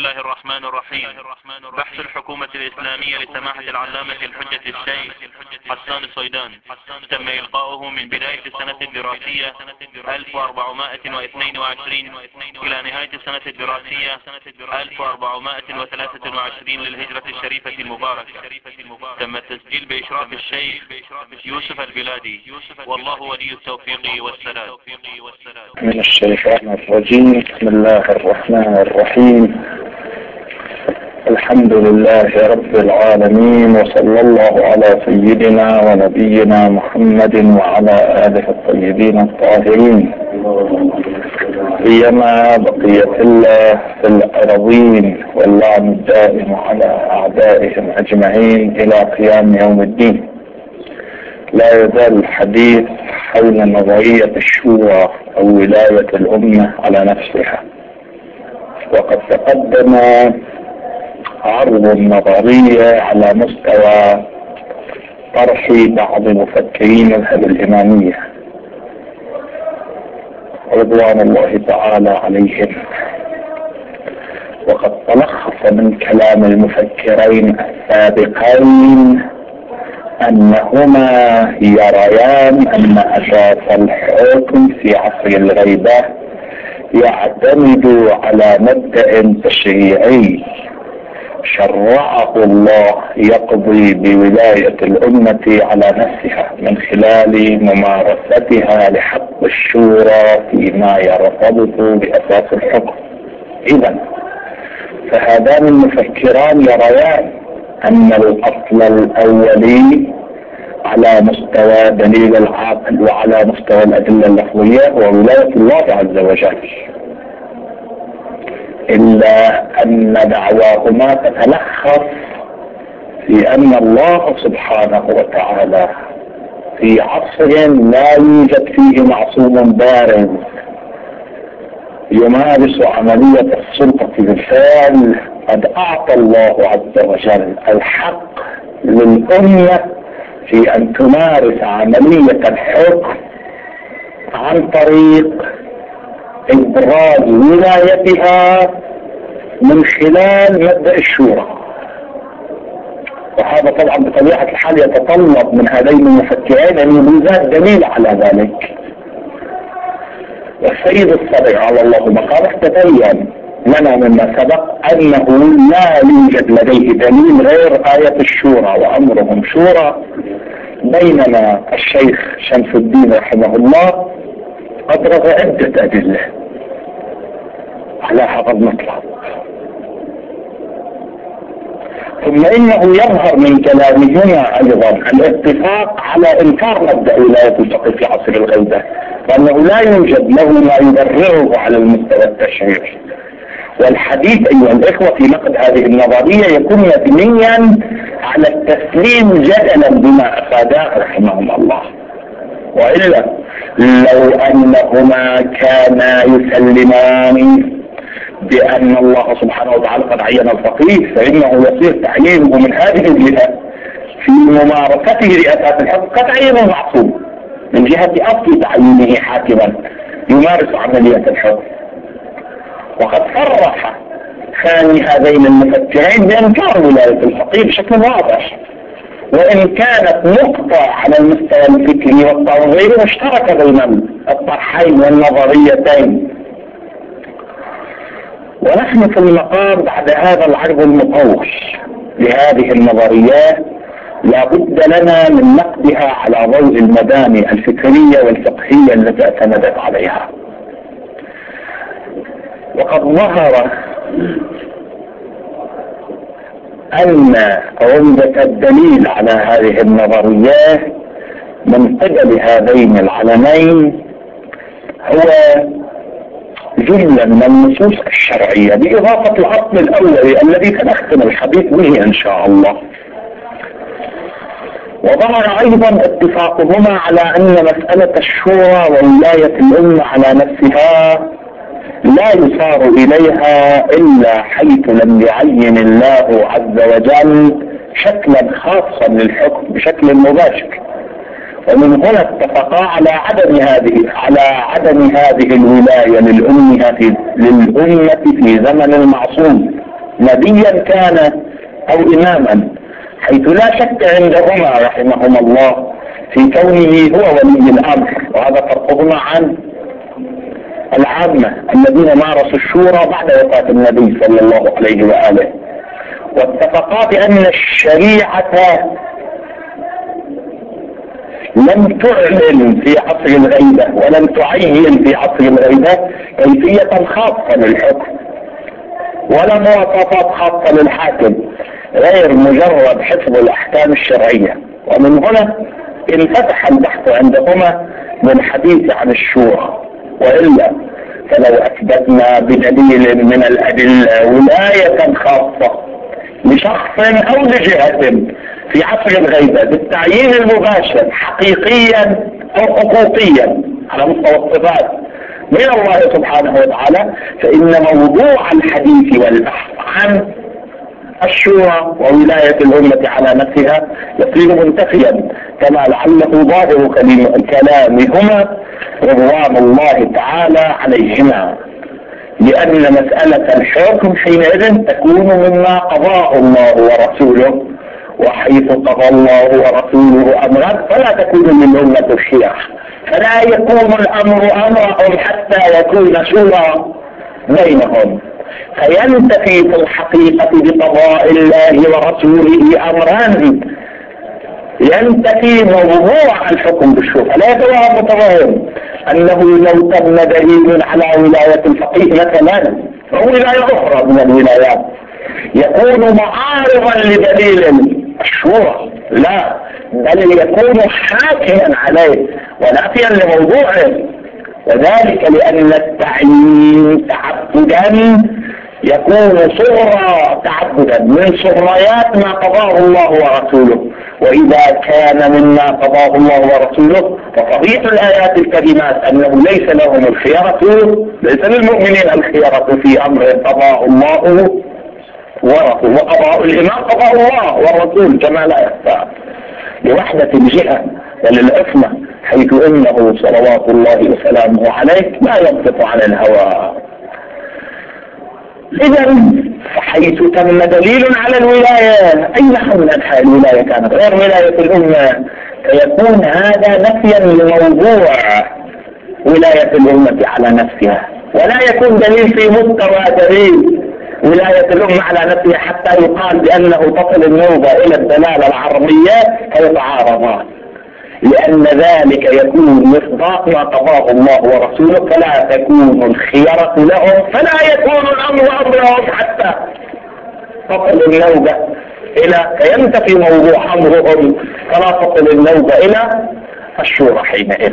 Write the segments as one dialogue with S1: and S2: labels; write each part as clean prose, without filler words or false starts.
S1: الله الرحمن الرحيم. بحث الحكومة الإسلامية لسماحة العلامة الحجة الشيخ حسان الصيدان تم إلقاؤه من بداية السنة الدراسية 1422 إلى نهاية السنة الدراسية 1423 للهجرة الشريفة المباركة. تم التسجيل بإشراف الشيخ يوسف البلادي، والله ولي التوفيق والسداد.
S2: من الشيطان الرجيم. بسم الله الرحمن الرحيم. الحمد لله رب العالمين، وصلى الله على سيدنا ونبينا محمد وعلى آله الطيبين الطاهرين، فيما بقية الله في الأرضين، واللعن الدائم على أعدائهم أجمعين إلى قيام يوم الدين. لا يزال الحديث حول نظرية الشورى أو ولاية الأمة على نفسها، وقد تقدم عرض النظرية على مستوى طرح بعض مفكرين مذهب الإمامية رضوان الله تعالى عليهم، وقد تلخص من كلام المفكرين السابقين أنهما يريان أن أساس الحكم في عصر الغيبة يعتمد على مبدأ تشريعي شرعه الله يقضي بولاية الأمة على نفسها من خلال ممارستها لحق الشورى فيما يرتبط بأساس الحكم. إذن فهذان المفكران يريان أن الأصل الأولي على مستوى دليل العقل وعلى مستوى الأدلة اللفظية هو ولاية الله عز وجل، إلا أن دعواهما تتلخص في أن الله سبحانه وتعالى في عصر لا يوجد فيه معصوم بارز يمارس عملية السلطة بالفعل، قد أعطى الله عز وجل الحق للأمة في أن تمارس عملية الحكم عن طريق إبراز ولايتها من خلال مبدأ الشورى. وهذا طبعا بطبيعة الحال يتطلب من هذين المفكرين أن يوجد دليل على ذلك. والسيد الصديق على الله مقامه تبين لنا مما سبق أنه لا يوجد لديه دليل غير آية الشورى وأمرهم شورى، بينما الشيخ شمس الدين رحمه الله أبرز عدة أدلة على هذا المطلب. ثم إنه يظهر من كلامهما أيضا الاتفاق على إنكار مبدأ ولاية الفقيه في عصر الغيبة، وأنه لا يوجد له ما يبرره على المستوى التشريعي. والحديث أيها الإخوة في نقد هذه النظرية يكون مبنيا على التسليم جدلا بما أفاداه رحمهم الله، وإلا لو أنهما كانا يسلمان بأن الله سبحانه وتعالى قد عين الفقيه فإنه يصير تعيينه من هذه الجهة في ممارسته لأساس الحكم كتعيين المعصوم من جهة أصل تعيينه حاكما يمارس عملية الحكم. وقد صرح ثاني هذين المفكرين بإنكار ولاية الفقيه بشكل واضح، وإن كانت نقطة على المستوى الفكري والتنظيري مشتركة بين الطرحين والنظريتين. ونحن في المقام بعد هذا العرض المطول لهذه النظريات لا بد لنا من نقدها على ضوء المباني الفكرية والفقهية التي اعتمدت عليها. وقد ظهر أن عمدة الدليل على هذه النظريات من قبل هذين العلمين هو جملة من النصوص الشرعية بإضافة الأصل الأولي الذي سنختم الحديث به إن شاء الله. وظهر أيضا اتفاقهما على أن مسألة الشورى وولاية الأمة على نفسها لا يصار إليها إلا حيث لم يعين الله عز وجل شكلا خاصا للحكم بشكل مباشر، ومن هنا اتفقا على عدم هذه الولاية للأمة في زمن المعصوم نبيا كان أو إماما، حيث لا شك عندهما رحمهما الله في كونه هو ولي الأمر، وهذا فرقهما عن العامة الذين مارسوا الشورى بعد وفاة النبي صلى الله عليه وآله. واتفقا بأن الشريعة لم تعلن في عصر الغيبة ولم تعين في عصر الغيبة كيفية خاصة للحكم ولا مواصفات خاصة للحاكم غير مجرد حفظ الأحكام الشرعية. ومن هنا انفتح البحث عندهما بالحديث عن الشورى، وإلا فلو أثبتنا بدليل من الأدلة ولاية خاصة لشخص أو لجهة في عصر الغيبة بالتعيين المباشر حقيقيا أو حقوقيا على مستوى الصفات من الله سبحانه وتعالى، فإن موضوع الحديث والبحث عن الشورى وولاية الأمة على نفسها يصير منتفيا، كما لعله ظاهر كلامهما رضوان الله تعالى عليهما، لأن مسألة الحكم حينئذ تكون مما قضاه الله ورسوله، وحيث قضى الله ورسوله أمرا فلا تكون للأمة الخيار، فلا يكون الأمر أمرهم حتى يكون شورى بينهم، فينتفي في الحقيقة بقضاء الله ورسوله أمران، ينتفي موضوع الحكم بالشورى. لا يتوهم متوهم أنه لو تم دليل على ولاية الفقيه مثلا أو ولاية أخرى من الولايات يكون معارضا لدليل الشورى، لا، بل يكون حاكما عليه ونافيا لموضوعه، وذلك لأن التعيين تعبدا يكون صغرى تعبدا من صغريات ما قضاه الله ورسوله، وإذا كان مما قضاه الله ورسوله فصحيح الآيات الكريمات أنه ليس لهم الخيرة، ليس للمؤمنين الخيرة في أمر قضاه الله ورسوله، وقضاء الإمام قضاه الله والرسول كما لا يخفى لوحدة الجهة وللعصمة، حيث إنه صلوات الله وسلامه عليه لا ينطق عن الهوى. إذا فحيث تم دليل على الولاية أي نحو من أنحاء الولاية كانت غير ولاية الأمة فيكون هذا نفيا لموضوع ولاية الأمة على نفسها، ولا يكون دليل في مستوى دليل ولاية الأمة على نفسها حتى يقال بأنه تصل النوبة إلى الدلالة العربية فيتعارضان، لأن ذلك يكون مصداق ما قضاه الله ورسوله، فلا تكون الخيرة لهم، فلا يكون الأمر أمرهم حتى تصل النوبة إلى فينتفي موضوع أمرهم، فلا تصل النوبة إلى الشورى حينئذ.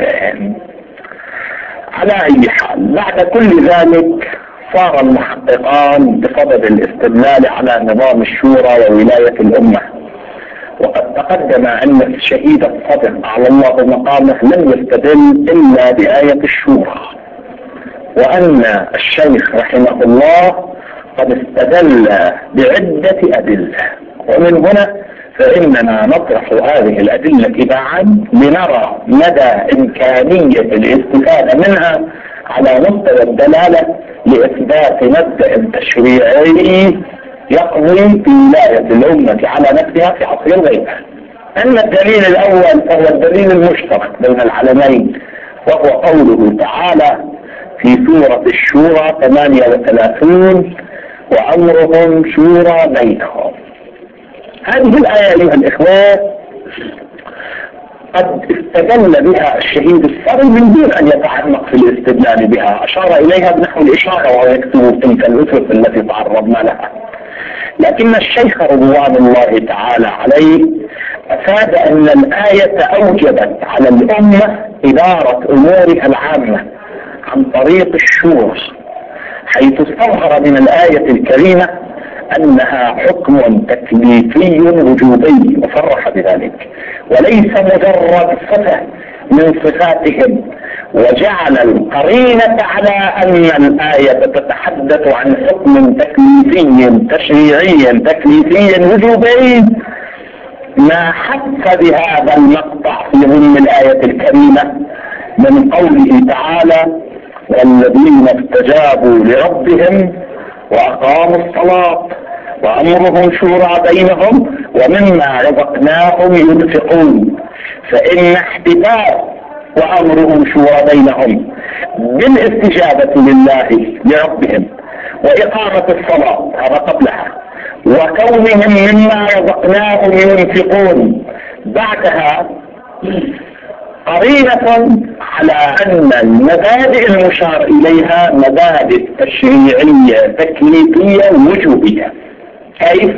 S2: على أي حال بعد كل ذلك صار المحققان بصدد الاستدلال على نظام الشورى وولاية الأمة، وقد تقدم أن الشهيد الصدق على الله مقامه لم يستدل إلا بآية الشورى، وأن الشيخ رحمه الله قد استدل بعدة أدلة، ومن هنا فإننا نطرح هذه الأدلة تباعا لنرى مدى إمكانية الاستفادة منها على مستوى الدلالة لإثبات مبدأ تشريعي يقضي في ولاية الأمة على نفسها في عصر الغيبة. أما الدليل الأول فهو الدليل المشترك بين العالمين، وهو قوله تعالى في سورة الشورى 38 وأمرهم شورى بينهم. هذه الآية أيها الإخوة قد استدل بها الشهيد الصري من دون أن يتعمق في الاستدلال بها، أشار إليها بنحو الإشارة وهو يكتب تلك الأسس التي تعرضنا لها، لكن الشيخ رضوان الله تعالى عليه أفاد أن الآية أوجبت على الأمة إدارة أمورها العامة عن طريق الشورى، حيث استظهر من الآية الكريمة أنها حكم تكليفي وجوبي، وصرح بذلك، وليس مجرد صفة من صفاتهم، وجعل القرينة على أن الآية تتحدث عن حكم تكليفي تشريعي تكليفي وجوبي، ما حث بهذا المقطع في ضمن الآية الكريمة من قوله تعالى والذين استجابوا لربهم وأقاموا الصلاة وأمرهم شورى بينهم ومما رزقناهم ينفقون. فإن احتفاء وأمرهم شورى بينهم بالاستجابة لله لربهم وإقامة الصلاة هذا قبلها، وكونهم مما رزقناهم ينفقون بعدها، قرينة على أن المبادئ المشار إليها مبادئ تشريعية تكليفية وجوبية. كيف؟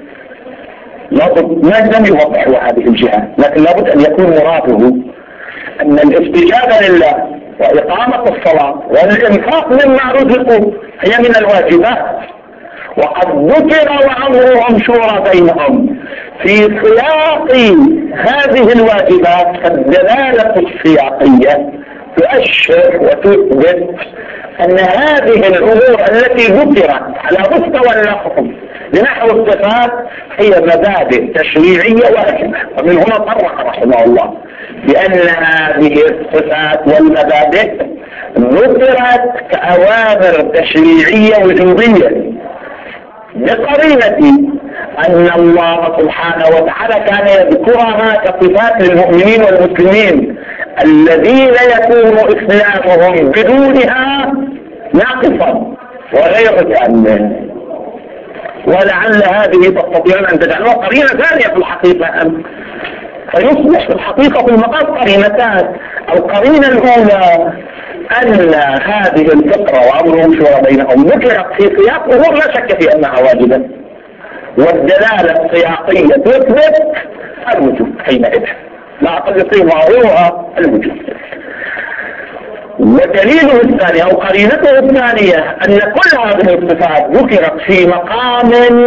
S2: لابد، ما لم يوضحوا هذه الجهة، لكن لابد أن يكون مراده أن الاستجابة لله وإقامة الصلاة والإنفاق مما رزقوا هي من الواجبات. وقد ذكر وأمرهم شورى بينهم في سياق هذه الواجبات، فالدلالة السياقية تؤشر وتثبت أن هذه الأمور التي ذكرت على مستوى اللفظ لنحو الصفات هي مبادئ تشريعية واجبة. ومن هنا صرح رحمه الله بأن هذه الصفات والمبادئ ذكرت كأوامر تشريعية وجوبية، بقرينة أن الله سبحانه وتعالى كان يذكرها كصفات للمؤمنين والمسلمين الذين يكون إسلامهم بدونها ناقصا وغير كامل. ولعل هذه تستطيعون أن تجعلوها قرينة ثانية في الحقيقة، فيصبح في الحقيقة في المقام قرينتان. القرينة الأولى أن هذه الفقرة وأمرهم شورى بينهم ذكرت في سياق أمور لا شك في أنها واجبة، والدلالة السياقية تثبت الوجوب حينئذ، لا أقل في ظاهرها الوجوب. ودليله الثاني أو قرينته الثانية أن كل هذه الصفات ذكرت في مقام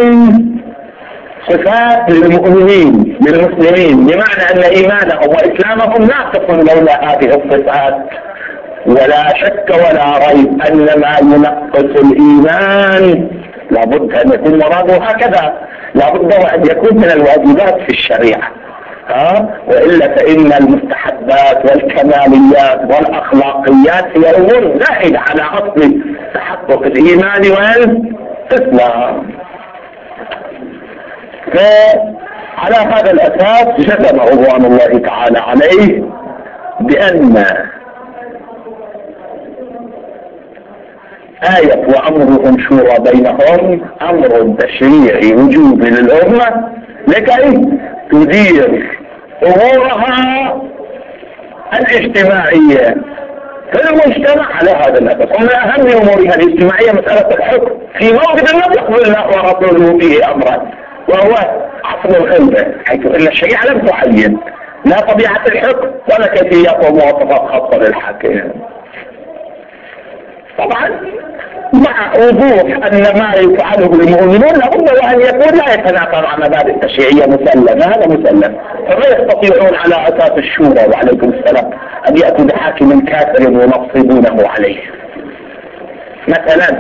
S2: صفات للمؤمنين للمسلمين، بمعنى أن إيمانهم وإسلامهم ناقص لولا هذه الصفات. ولا شك ولا ريب أن ما ينقص الإيمان لابد أن يكون مراده هكذا، لابد أن يكون من الواجبات في الشريعة، وإلا فإن المستحبات والكماليات والأخلاقيات هي أمور زائدة على أصل تحقق الإيمان والإسلام. فعلى هذا الأساس جزم رضوان الله تعالى عليه بأن آية وأمرهم شورى بينهم أمر تشريعي وجوبي للأمة لكي تدير أمورها الاجتماعية في المجتمع على هذا الأساس. ومن أهم أمورها الاجتماعية مسألة الحكم في موقف يقبل الله ورسوله فيه أمرا، وهو عصر الخلفة، حيث أن الشريعة لم تعين لا طبيعة الحكم ولا كيفيات ومواصفات خاصة للحاكم. طبعا مع وضوح أن ما يفعله المؤمنون لابد وأن يكون لا يتنافى مع مبادئ تشريعية مسلمة، هذا مسلم. فما يستطيعون على أساس الشورى وعليكم السلام أن يأتوا بحاكم كافر وينصبونه عليه مثلا.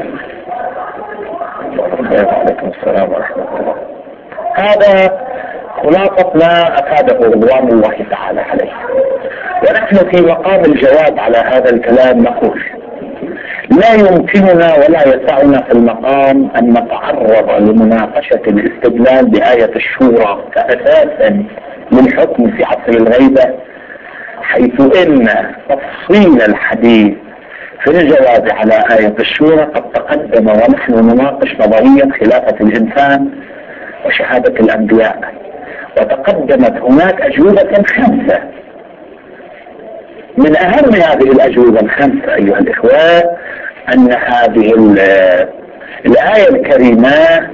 S2: عليكم السلام ورحمة الله. هذا خلاصة ما أفاده رضوان الله تعالى عليه. ونحن في مقام الجواب على هذا الكلام نقول لا يمكننا ولا يسعنا في المقام أن نتعرض لمناقشة الاستدلال بآية الشورى كأساس للحكم في عصر الغيبة، حيث إن تفصيل الحديث في الجواب على آية الشورى قد تقدم ونحن نناقش نظرية خلافة الإنسان وشهادة الأنبياء، وتقدمت هناك أجوبة 5. من أهم هذه الأجوبة 5 أيها الإخوة أن هذه الآية الكريمة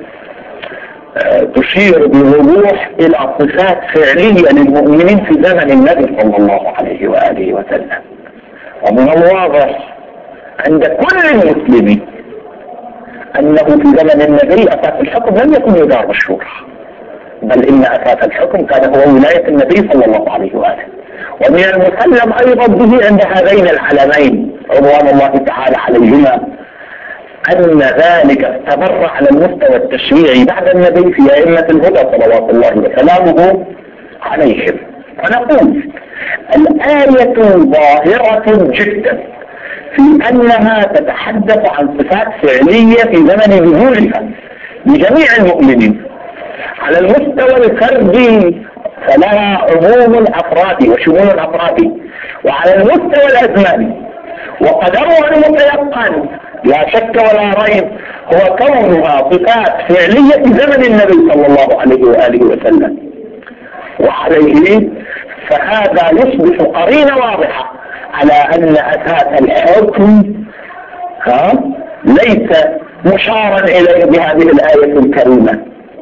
S2: تشير بوضوح إلى صفات فعلية للمؤمنين في زمن النبي صلى الله عليه وآله وسلم. ومن الواضح عند كل مسلم أنه في زمن النبي أساس الحكم لم يكن يدار بالشورى، بل إن أساس الحكم كان هو ولاية النبي صلى الله عليه وآله. ومن المسلم أيضا به عند هذين العلمين رضوان الله تعالى عليهما أن ذلك استمر على المستوى التشريعي بعد النبي في أئمة الهدى صلوات الله وسلامه عليهم. ونقول الآية ظاهرة جدا في أنها تتحدث عن صفات فعلية في زمن نزولها، لجميع المؤمنين. على المستوى الفردي فلها عموم الأفراد وشمول الأفراد، وعلى المستوى الأزماني وقدرها المتيقن لا شك ولا ريب هو كونها صفات فعلية في زمن النبي صلى الله عليه وآله وسلم، وعليه فهذا يصبح قرينة واضحة على أن أساس الحكم ليس مشارا إليه بهذه الآية الكريمة،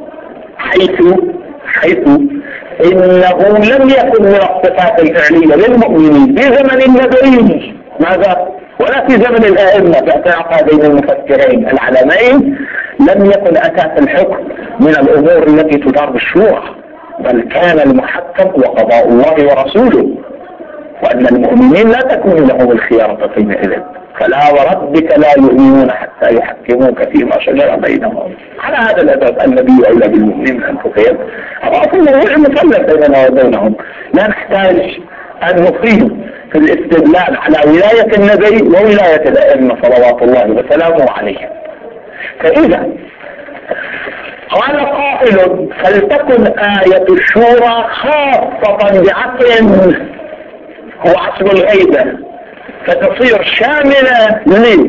S2: حيث إنه لم يكن من الصفات الفعلية للمؤمنين في زمن النبي ماذا؟ ولا في زمن الآئمة في اعتقادين المفكرين العالمين لم يكن أساس الحكم من الأمور التي تدار بالشورى، بل كان المحكم وقضاء الله ورسوله، وأن المؤمنين لا تكون لهم الخيارة حينئذ. فلا وربك لا يؤمنون حتى يحكموك فيما شجر بينهم. على هذا الأساس النبي أولى بالمؤمنين من أنفسهم، أصلا هو المسلم بيننا وبينهم، لا نحتاج أن نفيد في الاستدلال على ولاية النبي وولاية الأئمة صلوات الله وسلامه عليهم. فإذا قال قائل فلتكن آية الشورى خاصة بعصر هو عصر الغيبة فتصير شاملة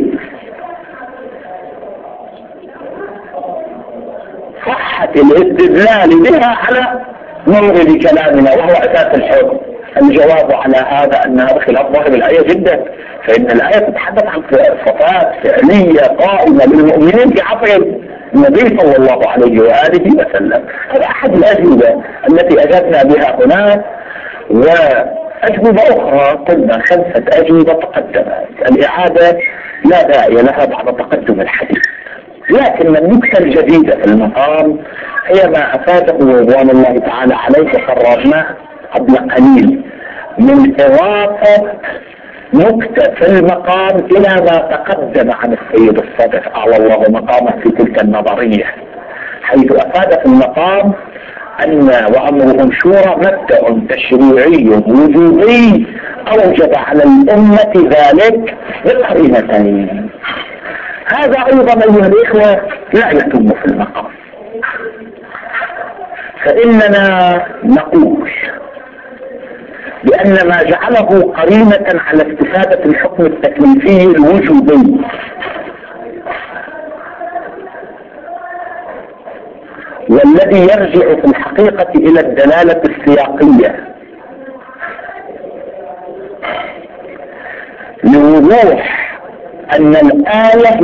S2: لصحة الاستدلال بها على مورد كلامنا وهو أساس الحكم. الجواب على هذا أن هذا خلاف ظاهر الآية جدا، فإن الآية تتحدث عن صفات فعلية قائمة للمؤمنين في عصر النبي صلى الله عليه وآله وسلم. هذا أحد الأجوبة التي أجبنا بها هناك، وأجوبة أخرى قلنا 5 أجوبة تقدمت، الإعادة لا داعي لها بعد تقدم الحديث. لكن النكتة الجديدة في المقام هي ما أفاده رضوان الله تعالى عليه وقررناه قبل قليل من إضافة نكتة في المقام إلى ما تقدم عن السيد الصدر أعلى الله مقامه في تلك النظرية، حيث أفاد في المقام أن وأمرهم شورى مبدأ تشريعي وجوبي أوجب على الأمة ذلك بقرينتين. هذا أيضا أيها الإخوة لا يتم في المقام، فإننا نقول بأن ما جعله قرينة على استفادة الحكم التكليفي الوجوبي والذي يرجع في الحقيقة إلى الدلالة السياقية لوضوح أن الآية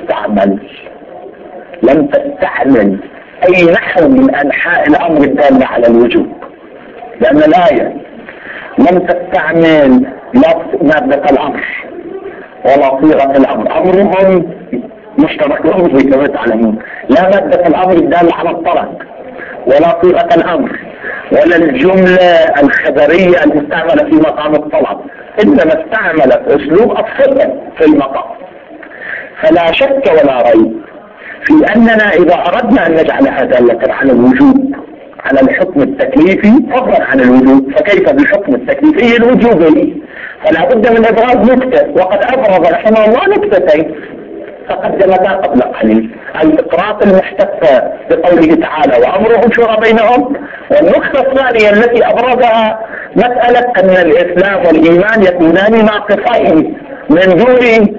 S2: لم تستعمل أي نحو من أنحاء الأمر الدال على الوجوب، لأن الآية لم تستعمل مادة الأمر ولا صيغة الأمر، أمرهم مشترك لفظي كما تعلمون، لا مادة الأمر الدال على الطلب ولا صيغة الأمر ولا الجملة الخبرية المستعملة في مقام الطلب، إنما استعملت أسلوب الصفة في المقام. فلا شك ولا ريب في أننا إذا أردنا أن نجعلها دالة على الوجوب على الحكم التكليفي فضلا عن الوجوب، فكيف بالحكم التكليفي الوجوبي؟ فلا بد من إبراز نكتة، وقد أبرز رحمه الله نكتتين تقدمتا قبل قليل، الإقراء المحتفى بقوله تعالى وأمرهم شورى بينهم، والنكتة الثانية التي أبرزها مسألة أن الإسلام والإيمان يكونان ناقصين من دون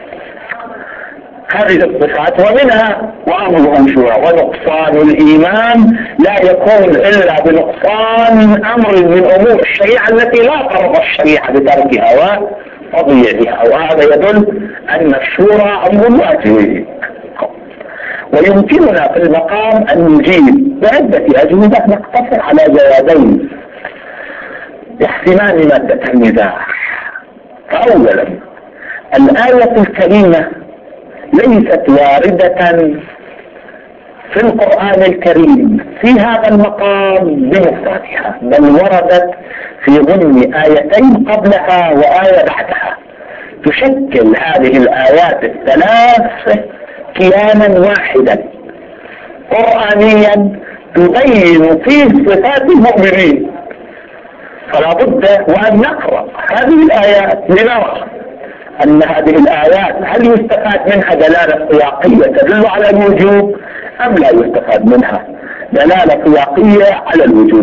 S2: هذه الصفات، ومنها وأمرهم شورى، ونقصان الإيمان لا يكون إلا بنقصان أمر من أمور الشريعة التي لا ترضى الشريعة بتركها وتضييعها، وهذا يدل أن الشورى أمر واجب. ويمكننا في المقام أن نجيب بعدة أجوبة نقتصر على جوابين يحسمان مادة النزاع. فأولا الآية الكريمة ليست واردة في القرآن الكريم في هذا المقام بمفردها، بل وردت في ضمن آيتين قبلها وآية بعدها، تشكل هذه الآيات الثلاث كيانا واحدا قرآنيا تبين فيه صفات المؤمنين. فلا بد وأن نقرأ هذه الآيات لنرى أن هذه الآيات هل يستفاد منها دلالة سياقية تدل على الوجوب أم لا يستفاد منها دلالة سياقية على الوجود؟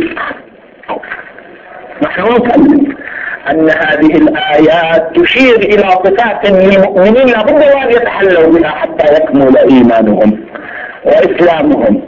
S2: نحن نكلم أن هذه الآيات تشير إلى صفات للمؤمنين لابد أن يتحلوا بها حتى يكمل إيمانهم وإسلامهم،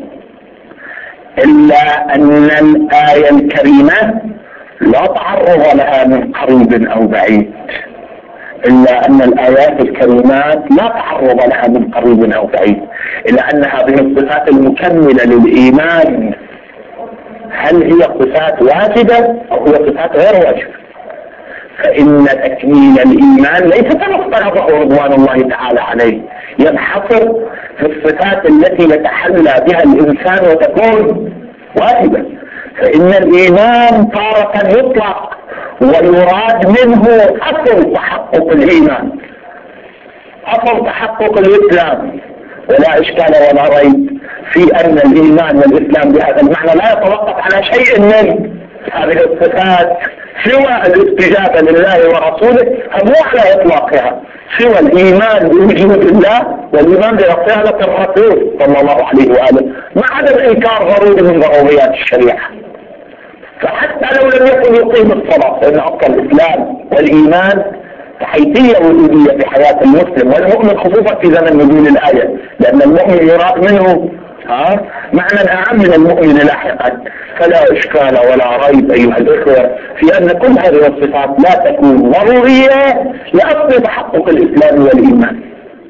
S2: إلا أن الآية الكريمة لا تعرض لها من قريب أو بعيد، إلا أن الآيات الكريمات لا تعرض لها من قريب أو بعيد، إلا أن هذه الصفات المكملة للإيمان هل هي صفات واجبة أو هي صفات غير واجبة؟ فإن تكميل الإيمان ليس كما افترضه رضوان الله تعالى عليه ينحصر في الصفات التي يتحلى بها الإنسان وتكون واجبة، فإن الإيمان تارة يطلق ويراد منه أصل تحقق الإيمان، أصل تحقق الإسلام، ولا إشكال ولا ريب في أن الإيمان والإسلام بهذا المعنى لا يتوقف على شيء من هذه الصفات سوى الاستجابة لله ورسوله، مو على إطلاقها، سوى الإيمان بوجود الله والإيمان برسالة الرسول صلى الله عليه وآله، مع عدم إنكار ضروري من ضروريات الشريعة. فحتى لو لم يكن يقيم الصلاة فإن أصل الإسلام والإيمان حيثية وجودية في حياة المسلم والمؤمن، خصوصا في زمن نزول الآية، لأن المؤمن يراد منه معنى أعم من المؤمن لاحقا. فلا إشكال ولا ريب أيها الإخوة في أن كل هذه الصفات لا تكون ضرورية لأصل تحقق الإسلام والإيمان.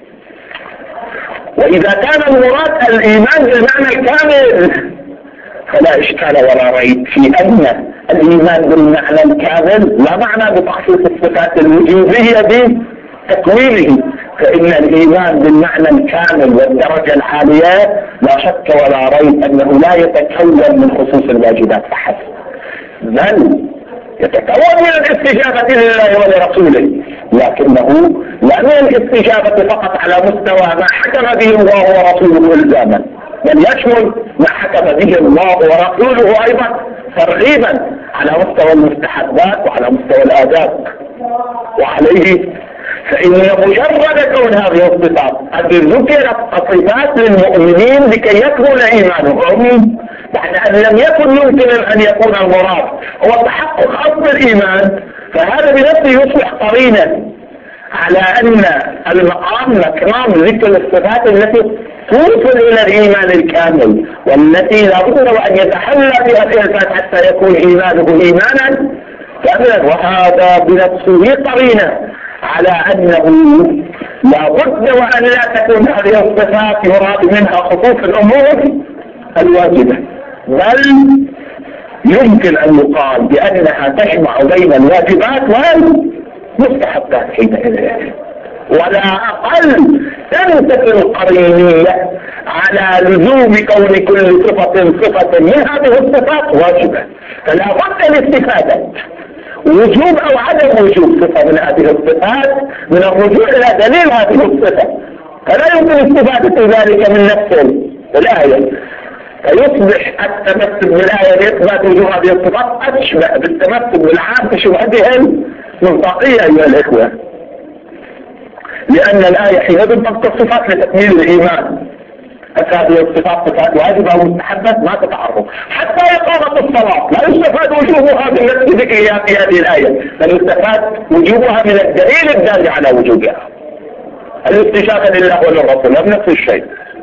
S2: وإذا كان المراد الإيمان بالمعنى الكامل فلا إشكال ولا ريب في أن الإيمان بالمعنى الكامل لا معنى بتخصيص الصفات الوجودية بتكوينه، فإن الإيمان بالمعنى الكامل والدرجة العالية لا شك ولا ريب أنه لا يتكون من خصوص الواجبات فحسب، بل يتكون من الاستجابة لله ولرسوله، لكنه لا من الاستجابة فقط على مستوى ما حكم به الله ورسوله إلزاما، بل يشمل ما حكم به الله ورسوله أيضا ترغيبا على مستوى المستحبات وعلى مستوى الآداب. وعليه فإن مجرد كون هذه الصفات قد ذكرت صفات للمؤمنين لكي يكمل إيمانهم بعد أن لم يكن يمكن أن يكون المراد هو تحقق أصل الإيمان، فهذا بنفسه يصبح قرينا على أن المقام مقام ذكر الصفات التي توصل إلى الإيمان الكامل والتي لا بد أن يتحلى بها الإنسان حتى يكون إيمانه إيمانا كاملا، وهذا بنفسه قرينة على أنه لا بد وأن لا تكون هذه الصفات يراد منها خصوص الأمور الواجبة، بل يمكن أن يقال بأنها تجمع بين الواجبات والمستحبات حينئذ، ولا أقل تنتقل القرينية على لزوم كون كل صفة من هذه الصفات واجبة، فلا بد الاستفادة وجوب أو عدم وجوب صفة من هذه الصفات من الرجوع إلى دليل هذه الصفة، فلا يمكن استفادة ذلك من نفس الآية، فيصبح التمسك بالآية لإثبات وجوب هذه الصفات أشبه بالتمسك بالعام بشبهتهم منطقية أيها الإخوة، لأن الآية حينئذ تذكر صفات لتكميل الإيمان، هذه الصفات صفات واجبة أو مستحبة ما تتعرض، حتى إقامة الصلاة لا يستفاد وجوبها من نفس ذكرها في هذه الآية، بل يستفاد وجوبها من الدليل الدال على وجوبها، الاستجابة لله وللرسول هم نفس الشيء،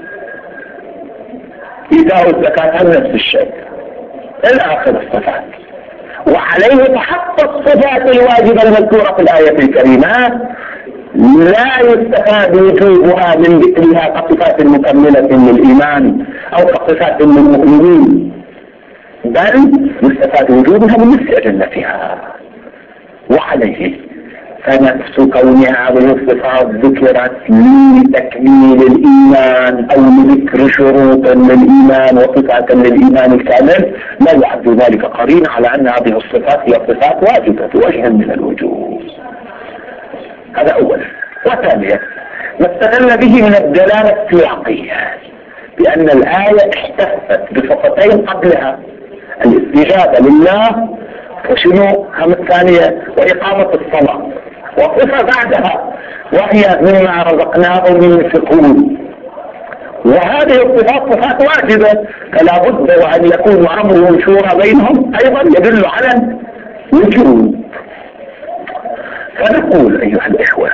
S2: إيتاء الزكاة هم نفس الشيء إلى آخر الصفات. وعليه تحقق الصفات الواجبة المذكورة في الآية الكريمة لا يستفاد وجوبها من ذكرها كصفات مكملة للإيمان أو كصفات للمؤمنين، بل يستفاد وجوبها من نفس أجلتها. وعليه فنفس كونها هذه الصفات ذكرت لتكميل الإيمان أو لذكر شروط للإيمان وصفات للإيمان الكامل لا يعد ذلك قرينا على أن هذه الصفات هي صفات واجبة وجها من الوجوب. هذا أولا. وثانيا ما استدل به من الدلالة السياقية بأن الآية احتفت بصفتين قبلها، الاستجابة لله وشنو هم الثانية وإقامة الصلاة، وصفة بعدها وهي مما رزقناهم ينفقون، وهذه الصفات صفات واجبة، فلا بد وأن يكون أمرهم شورى بينهم أيضا يدل على الوجوب. فنقول أيها الإخوة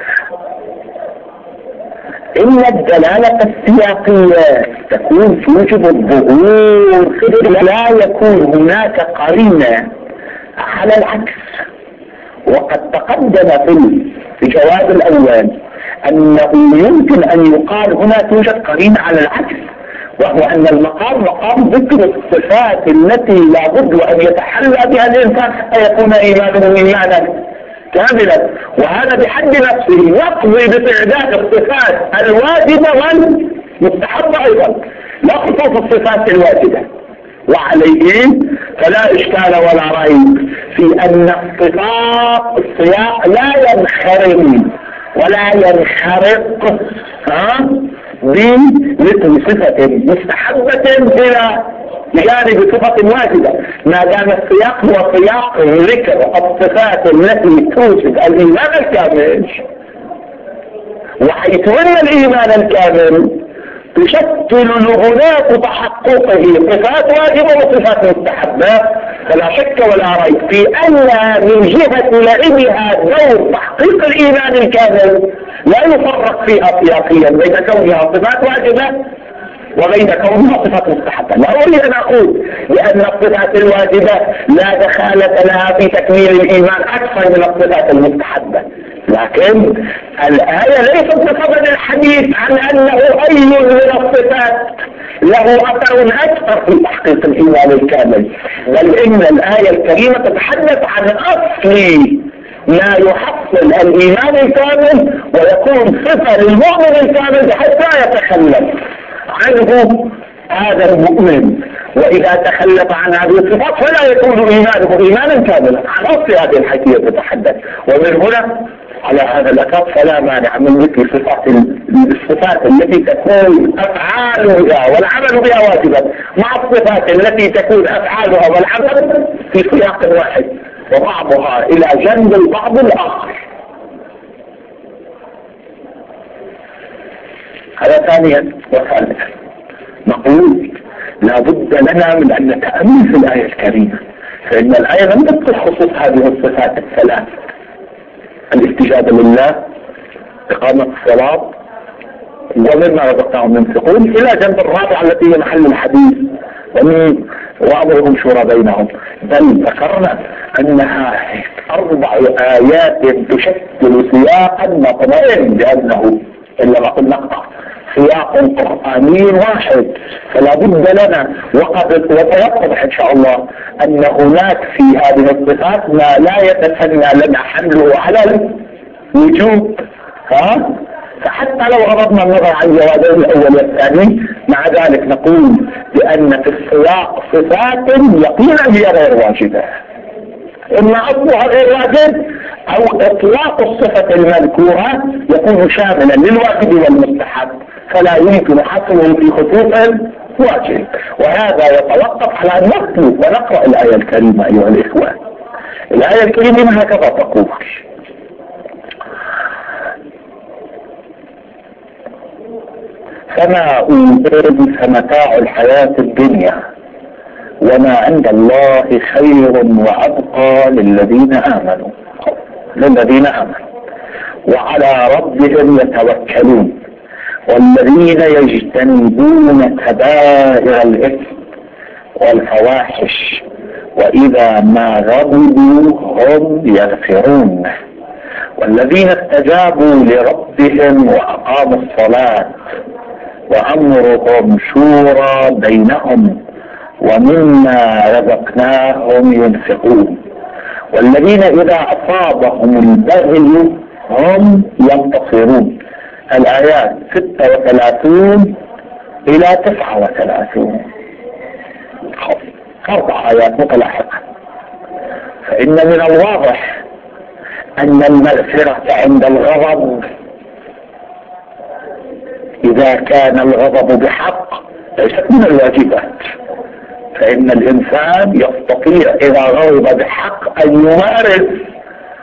S2: إن الدلالة السياقية تكون توجب الظهور، لا يكون هناك قرينة على العكس. وقد تقدم في الجواب الأول أنه يمكن أن يقال هنا توجد قرينة على العكس، وهو أن المقام مقام ذكر الصفات التي لا بد أن يتحلى بها الإنسان حتى يكون إيمانه إيمانا كاملا، وهذا بحد نفسه يقضي بتعداد الصفات الواجبة والمستحبة أيضا، لا خصوص الصفات الواجبة. وعليه فلا إشكال ولا ريب في أن السياق لا ينخرم ولا ينخرق بمثل صفة مستحبة إلى بجانب صفة واجبة، ما دام السياق هو سياق ذكر الصفات التي توجب الإيمان الكامل، وحيث أن الإيمان الكامل تشكل لغنات تحققه صفات واجبة وصفات مستحبة، فلا شك ولا ريب في أن من جهة لعبها دور تحقيق الإيمان الكامل لا يفرق فيها سياقيا بين كونها صفات واجبة وبين كونها صفات مستحبة. لا أريد أن أقول لأن الصفات الواجبة لا دخالة لها في تكميل الإيمان أكثر من الصفات المستحبة، لكن الآية ليست بصدد الحديث عن أنه أي من الصفات له أثر أكثر في تحقيق الإيمان الكامل، بل إن الآية الكريمة تتحدث عن أصل ما يحصل الإيمان الكامل ويكون صفة للمؤمن الكامل بحيث لا يتخلف عنه هذا المؤمن، وإذا تخلف عن هذه الصفات فلا يكون إيمانه إيمانا كاملا. عن أصل هذه الحيثية تتحدث، ومن هنا على هذا الأساس فلا مانع من ذكر الصفات التي تكون أفعالها والعمل بها واجبا مع الصفات التي تكون أفعالها والعمل في سياق واحد وبعضها إلى جنب البعض الآخر. هذا ثانيا. وثالثا نقول لا بد لنا من أن نتأمل في الآية الكريمة، فإن الآية لم تذكر خصوص هذه الصفات الثلاث: الاستجابة لله، إقامة الصلاة، ومما رزقناهم ينفقون، إلى جنب الرابعة التي هي محل الحديث وأمرهم شورى بينهم، بل ذكرنا أنها 4 آيات تشكل سياقا مطمئن، لأنه إلا ما قلنا نقطع سياق قرآني واحد، فلا بد لنا ويتضح إن شاء الله أن هناك في هذه الصفات ما لا يتسنى لنا حمله على الوجوب، فحتى لو غضبنا النظر عن جوابين الأول والثاني، مع ذلك نقول بأن في السياق صفات يقينا هي غير واجبة، إما أصلها غير واجب أو إطلاق الصفة المذكورة يكون شاملا للواجب والمستحب، فلا يمكن حصره في خصوص الواجب. وهذا يتوقف على أن نتلو ونقرأ الآية الكريمة أيها الإخوة. الآية الكريمة هكذا تقول: فما أوتيتم فمتاع الحياة الدنيا وما عند الله خير وأبقى للذين آمنوا وعلى ربهم يتوكلون والذين يجتنبون كبائر الإثم والفواحش وإذا ما غضبوا هم يغفرون والذين استجابوا لربهم وأقاموا الصلاة وأمرهم شورى بينهم ومما رزقناهم ينفقون والذين إذا أصابهم البغي هم ينتصرون. الآيات 36 إلى 39، 4 آيات متلاحقة. فإن من الواضح أن المغفرة عند الغضب إذا كان الغضب بحق ليست من الواجبات، فإن الإنسان يستطيع إذا غضب بحق أن يمارس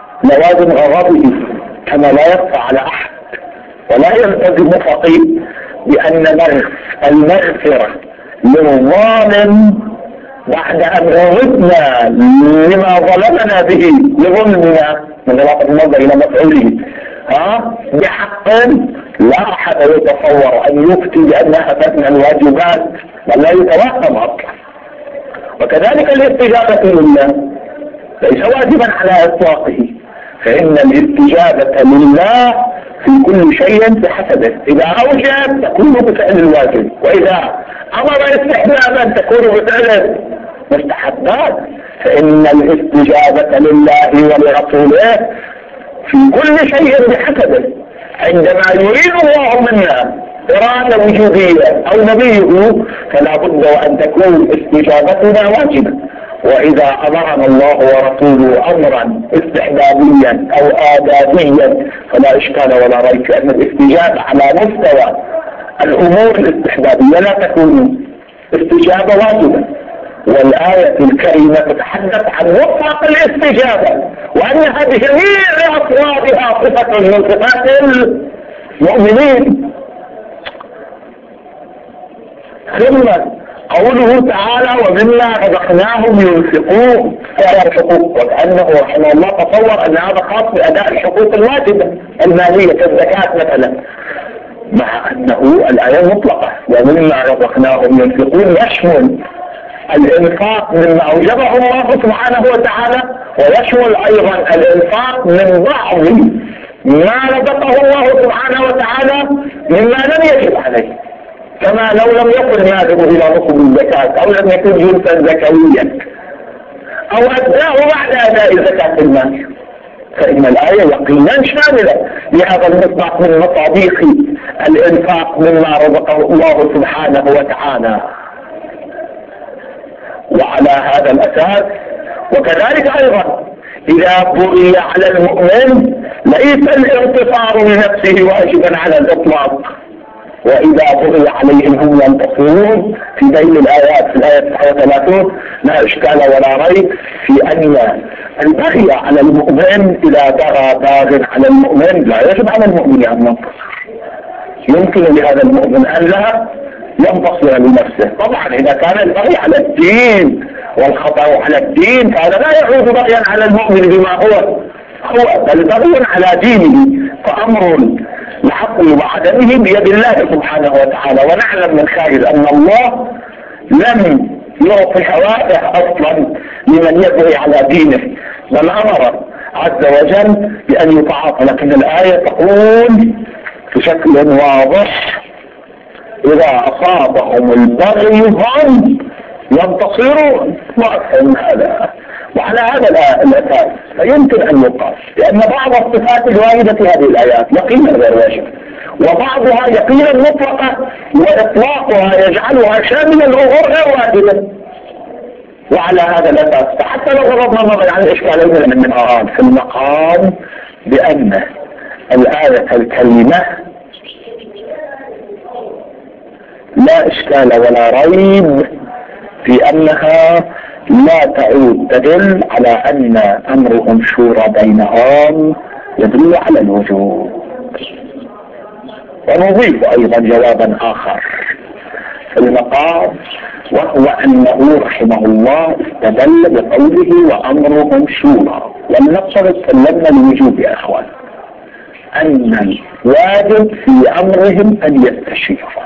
S2: لوازم غضبه كما لا يخفى على أحد ولا يلتزم فقيه بأن المغفرة للظالم بعد أن غضبنا لما ظلمنا به لظلمنا من غلط النظر إلى مفعوله بحق لا أحد يتصور أن يفتي بأنها تثنى الواجبات بل لا يتوهم أصلا. وكذلك الاستجابة لله ليس واجبا على إطلاقه، فإن الاستجابة لله في كل شيء بحسبه. إذا أوجب تكون بفعل الواجب، وإذا أمر استحبابا تكون بفعل مستحبات. فإن الاستجابة لله ولرسوله في كل شيء بحسبه. عندما يريد الله منا إرادة وجودية أو نبيه فلا بد وأن تكون استجابتنا واجبة. وإذا أمرنا الله ورسوله أمرا استحبابيا أو آدابيا فلا إشكال ولا ريب أن الاستجابة على مستوى الأمور الاستحبابية لا تكون استجابة واجبة. والآية الكريمة تتحدث عن مطلق الاستجابة وأنها بجميع أصوابها صفة من صفات المؤمنين. ثم قوله تعالى ومما رزقناهم ينفقون الحقوق، وكأنه رحمه الله تصور أن هذا خاص بأداء الحقوق الواجبة المالية كالزكاة مثلا، مع أنه الآية مطلقة. ومما رزقناهم ينفقون يشمل الإنفاق مما أوجبه الله سبحانه وتعالى، ويشمل أيضا الإنفاق من بعض ما رزقه الله سبحانه وتعالى مما لم يجب عليه، كما لو لم يكن ماله إلى نصب الزكاة أو لم يكن جنسا زكويا أو أداه بعد أداء زكاة المال، فإن الآية يقينا شاملة لهذا المصداق من مصادق الإنفاق مما رزقه الله سبحانه وتعالى. وعلى هذا الأساس وكذلك أيضا إذا بغي على المؤمن ليس الانتصار لنفسه واجبا على الإطلاق، وإذا بغي عليهم هم ينتصرون في بين الآيات في الآية 39 لا إشكال ولا ريب في أن البغي على المؤمن إذا بغى باغ على المؤمن لا يجب على المؤمن أن ينتصر. يمكن لهذا المؤمن أن لا ينتصر لنفسه. طبعا إذا كان البغي على الدين والخطأ على الدين فهذا لا يعود بغيا على المؤمن بما هو بل بغي على دينه، فأمر الحق وعدمه بيد الله سبحانه وتعالى. ونعلم من خارج أن الله لم يعطي حوائح أصلا لمن يبغي على دينه، بل أمر عز وجل بأن يتعاطى. لكن الآية تقول بشكل واضح إذا أصابهم البغي هم ينتصرون. وأفهم هذا. وعلى هذا الأساس فيمكن أن يقال لأن بعض الصفات الواردة في هذه الآيات يقينا غير واجب، وبعضها يقينا مطلقة وإطلاقها يجعلها شاملا الأمور غير واجبة. وعلى هذا الأساس فحتى لو غضبنا النظر عن الإشكالين من في المقام بأن الآية الكريمة لا إشكال ولا ريب في أنها لا تدل على أن أمرهم شورى بينهم يدل على الوجوب. ونضيف أيضا جوابا آخر في المقام، وهو أنه رحمه الله استدل بقوله وأمرهم شورى، ولنفترض سلمنا الوجوب يا أخوان أن الواجب في أمرهم أن يستشيروا.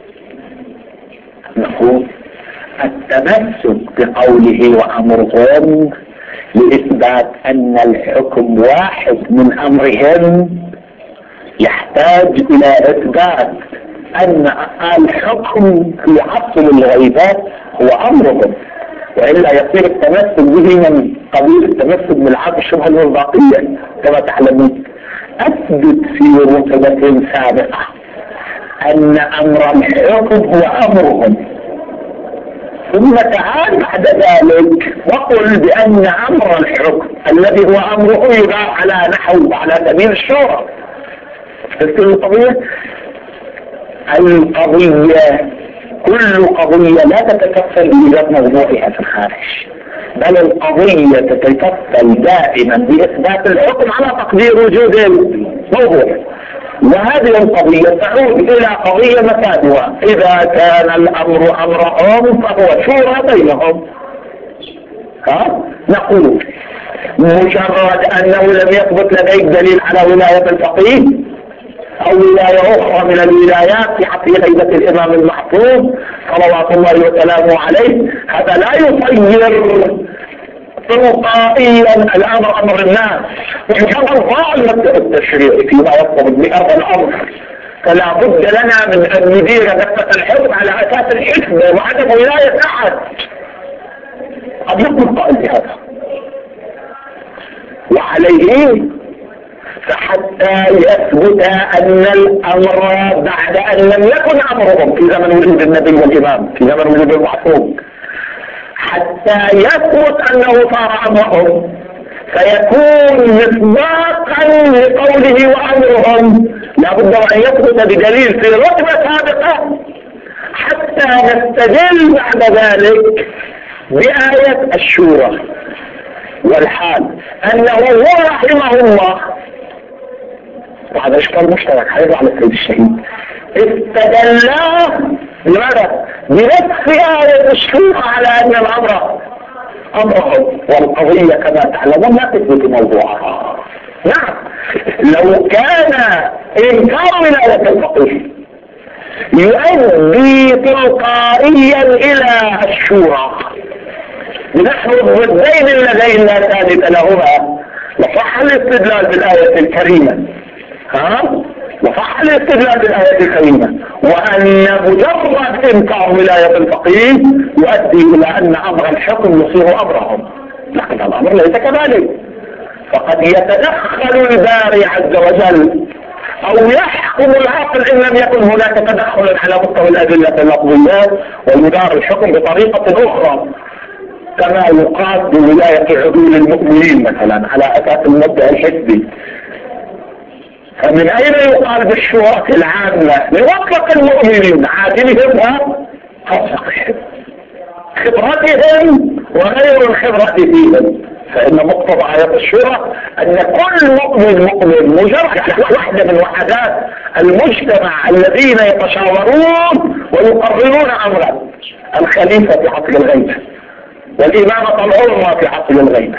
S2: نقول التمسك بقوله وأمرهم لإثبات أن الحكم واحد من أمرهم يحتاج إلى إثبات أن الحكم في عصر الغيبات هو أمرهم، وإلا يصير التمسك به من قبيل التمسك بالعقل الشبهة الوضعية كما تعلمون. أثبت في رتبة سابقة أن أمر الحكم هو أمرهم، ثم تعال بعد ذلك وقل بأن أمر الحكم الذي هو أمره يباع على نحو على سبيل الشورى. القضية كل قضية لا تتكفل بإيجاد موضوعها في الخارج، بل القضية تتكفل دائما بإثبات الحكم على تقدير وجود الموضوع. وهذه القضية تعود إلى قضية مفادها، إذا كان الأمر أمرهم فهو شورى بينهم. نقول مجرد أنه لم يثبت لديك دليل على ولاية الفقيه أو ولاية أخرى من الولايات في حق غيبة الإمام المحفوظ صلوات الله وسلامه عليه، هذا لا يصير تلقائيا الأمر أمر الناس، ويجعل ظالمة التشريع فيما يطلب بهذا الأمر. فلا بد لنا من أن ندير دفة الحكم على أساس الحكمة وعدم ولاية أحد. قد يكون قائل بهذا، وعليه فحتى يثبت أن الأمر بعد أن لم يكن أمرهم في زمن وجود النبي والإمام، في زمن وجود المحفوظ، حتى يثبت أنه صار أمرهم فيكون مصداقا لقوله وأمرهم، لابد أن يثبت بدليل في رتبة سابقة حتى نستدل بعد ذلك بآية الشورى. والحال أنه هو رحمه الله، وهذا إشكال مشترك حيث على السيد الشهيد، استدلاه بماذا؟ بنفس آية الشورى على أن الأمر أمرهم، والقضية كما تعلمون لا تثبت موضوعها. نعم، لو كان إنكار ولاية الفقيه يؤدي تلقائيا إلى الشورى نحن الضدين اللذين لا ثالث لهما، وصح الاستدلال بالآية الكريمة، وصح الاستدلال بالآية الكريمة، وأن مجرد إنكار ولاية الفقيه يؤدي إلى أن أمر الحكم يصير أمرهم، لكن الأمر ليس كذلك. فقد يتدخل الباري عز وجل أو يحكم العقل إن لم يكن هناك تدخل على مستوى الأدلة اللفظيات، ويدار الحكم بطريقة أخرى، كما يقال بولاية عدول المؤمنين مثلا على أساس المبدأ الحزبي. فمن أين يقال بالشورى العامة لمطلق المؤمنين عادلهم وفقههم، خبرتهم وغير الخبرة فيهم؟ فإن مقتضى آية الشورى أن كل مؤمن مجرد واحدة من وحدات المجتمع الذين يتشاورون ويقررون أمرا، الخليفة في عصر الغيبة والإمامة العظمى في عصر الغيبة.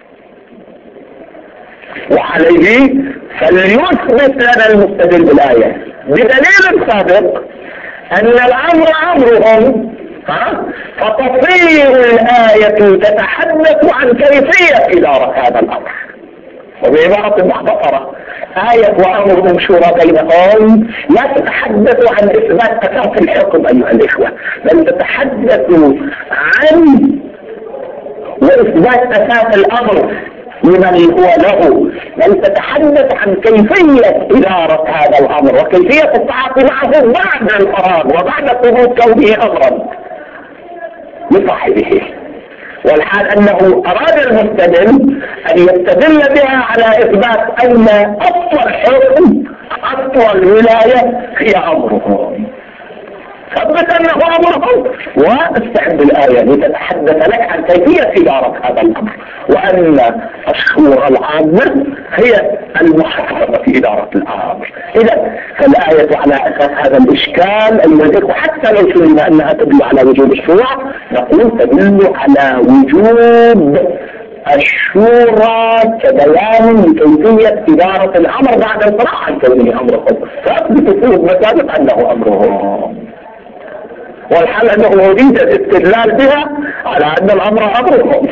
S2: وعليه فليثبت لنا المستدل بالآية بدليل سابق أن الأمر أمرهم، فتصير الآية تتحدث عن كيفية إدارة هذا الأمر. وبعبارة مختصرة، آية وأمرهم شورى بينهم لا تتحدث عن إثبات أساس الحكم أيها الإخوة، بل تتحدث عن وإثبات أساس الأمر لمن هو له، بل تتحدث عن كيفية إدارة هذا الأمر وكيفية التعاطي معه بعد الفراغ وبعد ثبوت كونه أمرا لصاحبه. والحال أنه أراد المستدل أن يستدل بها على إثبات أن أصل الحكم أصل الولاية هي أمرهم، ثبت أنه أمرهم واستعد الآية لتتحدث لك عن كيفية إدارة هذا الأمر، وأن الشورى العامة هي المحرمة في إدارة الأمر. إذا فالآية على أساس هذا الإشكال الذي حتى لو سلم أنها تدل على وجود الشورى، نقول تدل على وجود الشورى كبيان لكيفية إدارة الأمر بعد الفراغ عن كونه أمرهم، فأثبت فيه مسابق أنه أمرهم. والحال أنه أريد الاستدلال بها على أن الأمر أمرهم،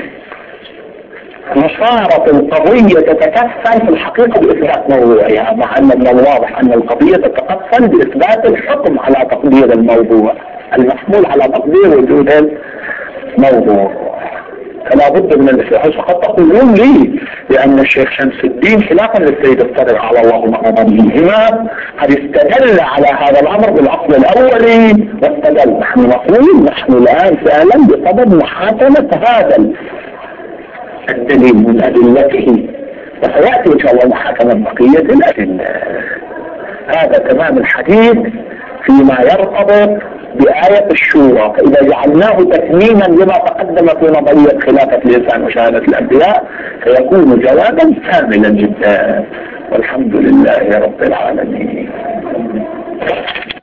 S2: وصارت القضية تتكفل في الحقيقة بإثبات موضوعها، مع أن من الواضح أن القضية تتكفل بإثبات الحكم على تقدير الموضوع المحمول على تقدير وجود الموضوع. فلا بد من الاستحاضة. فقد تقولون لي لأن الشيخ شمس الدين خلافا للسيد الصدر على الله مأمونهما قد استدل على هذا الأمر بالأصل الأولي واستدل. نحن نقول نحن الآن فعلا بصدد محاكمة هذا الدليل من أدلته، وسيأتي إن شاء الله محاكمة بقية الأدلة. هذا تمام الحديث فيما يرتبط بآية الشورى. فإذا جعلناه تثمينا لما تقدم في نظرية خلافة الإنسان وشهادة الأنبياء فيكون جوابا كاملا جدا. والحمد لله رب العالمين.